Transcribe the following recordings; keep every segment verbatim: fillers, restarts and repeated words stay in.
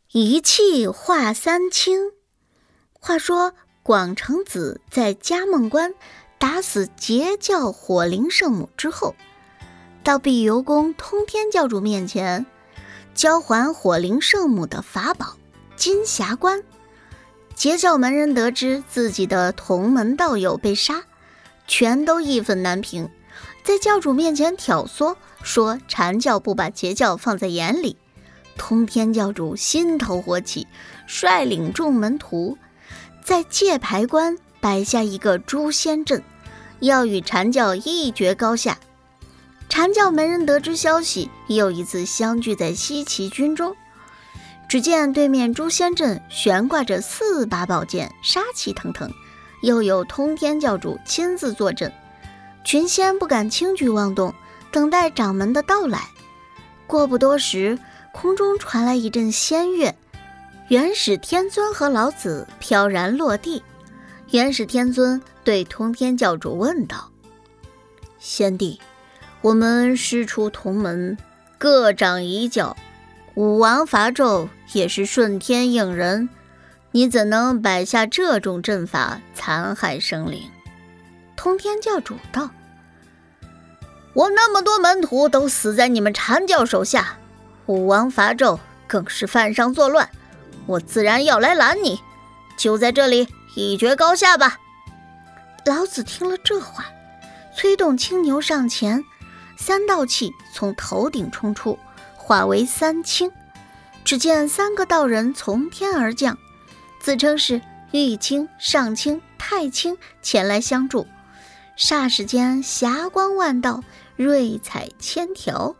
一气化三清。话说广成子在嘉梦关打死截教火灵圣母之后，到碧游宫通天教主面前交还火灵圣母的法宝金匣冠。截教门人得知自己的同门道友被杀，全都义愤难平，在教主面前挑唆，说禅教不把截教放在眼里。通天教主心头火起，率领众门徒在界牌关摆下一个诛仙阵，要与禅教一决高下。禅教门人得知消息，又一次相聚在西岐军中。只见对面诛仙阵悬挂着四把宝剑，杀气腾腾，又有通天教主亲自坐镇，群仙不敢轻举妄动，等待掌门的到来。过不多时，空中传来一阵仙乐，元始天尊和老子飘然落地。元始天尊对通天教主问道：先帝，我们师出同门，各掌一教，武王伐纣也是顺天应人，你怎能摆下这种阵法残害生灵？通天教主道：我那么多门徒都死在你们禅教手下，武王伐纣更是犯上作乱，我自然要来拦你，就在这里一决高下吧。老子听了这话，催动青牛上前，三道气从头顶冲出，化为三清。只见三个道人从天而降，自称是玉清、上清、太清前来相助。霎时间霞光万道，瑞彩千条。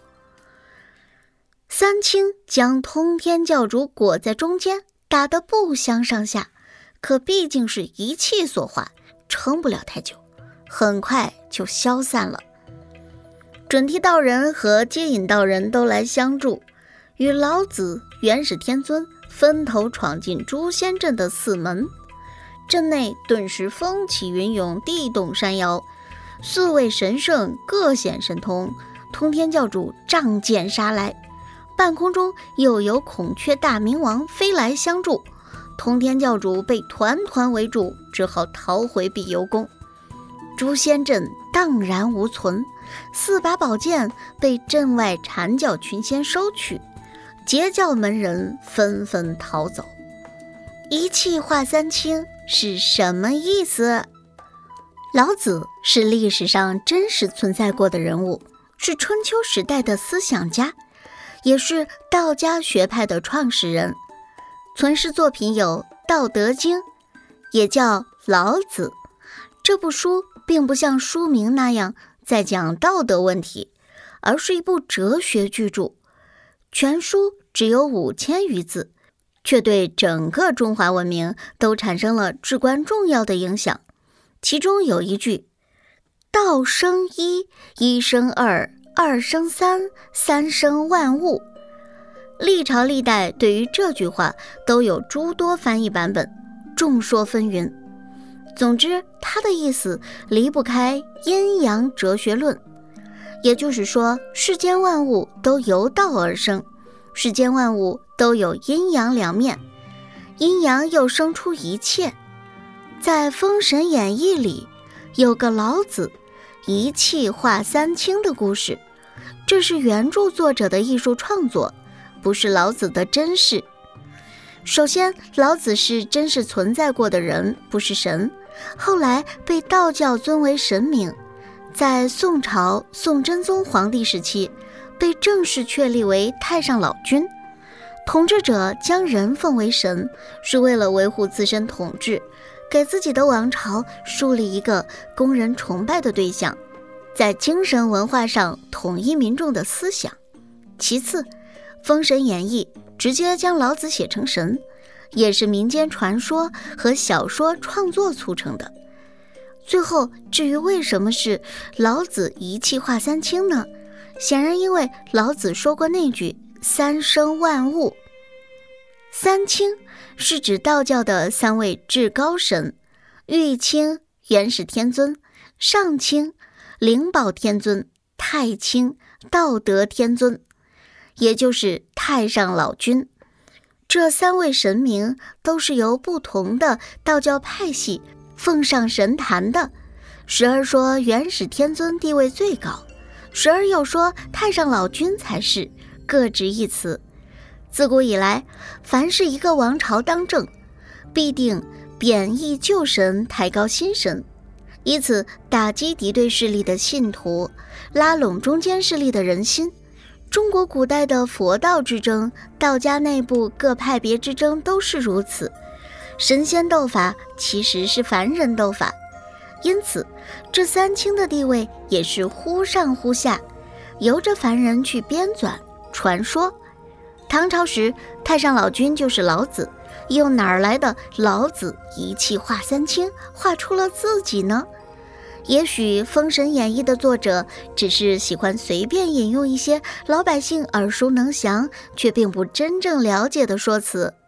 三清将通天教主裹在中间，打得不相上下，可毕竟是一气所化，撑不了太久，很快就消散了。准提道人和接引道人都来相助，与老子、元始天尊分头闯进诛仙阵的四门。阵内顿时风起云涌，地动山摇，四位神圣各显神通，通天教主仗剑杀来。半空中又有孔雀大明王飞来相助，通天教主被团团围住，只好逃回碧游宫。诛仙阵荡然无存，四把宝剑被阵外禅教群仙收取，截教门人纷纷逃走。一气化三清是什么意思？老子是历史上真实存在过的人物，是春秋时代的思想家，也是道家学派的创始人。存世作品有《道德经》，也叫《老子》。这部书并不像书名那样在讲道德问题，而是一部哲学巨著。全书只有五千余字，却对整个中华文明都产生了至关重要的影响。其中有一句：道生一，一生二，二生三，三生万物。历朝历代对于这句话都有诸多翻译版本，众说纷纭。总之，它的意思离不开阴阳哲学论，也就是说，世间万物都由道而生，世间万物都有阴阳两面，阴阳又生出一切。在《封神演义》里有个老子一气化三清的故事，这是原著作者的艺术创作，不是老子的真事。首先，老子是真实存在过的人，不是神，后来被道教尊为神明。在宋朝宋真宗皇帝时期，被正式确立为太上老君。统治者将人奉为神，是为了维护自身统治，给自己的王朝树立一个供人崇拜的对象，在精神文化上统一民众的思想。其次，《封神演义》直接将老子写成神，也是民间传说和小说创作促成的。最后，至于为什么是老子一气化三清呢？显然因为老子说过那句三生万物。三清是指道教的三位至高神：玉清、元始天尊、上清、灵宝天尊、太清、道德天尊，也就是太上老君。 这三位神明都是由不同的道教派系奉上神坛的，时而说元始天尊地位最高，时而又说太上老君才是，各执一词。自古以来，凡是一个王朝当政，必定贬义旧神，抬高新神，以此打击敌对势力的信徒，拉拢中间势力的人心。中国古代的佛道之争，道家内部各派别之争都是如此。神仙斗法其实是凡人斗法，因此这三清的地位也是忽上忽下，由着凡人去编纂传说。唐朝时，太上老君就是老子，又哪儿来的老子一气化三清，画出了自己呢？也许《封神演义》的作者只是喜欢随便引用一些老百姓耳熟能详却并不真正了解的说辞。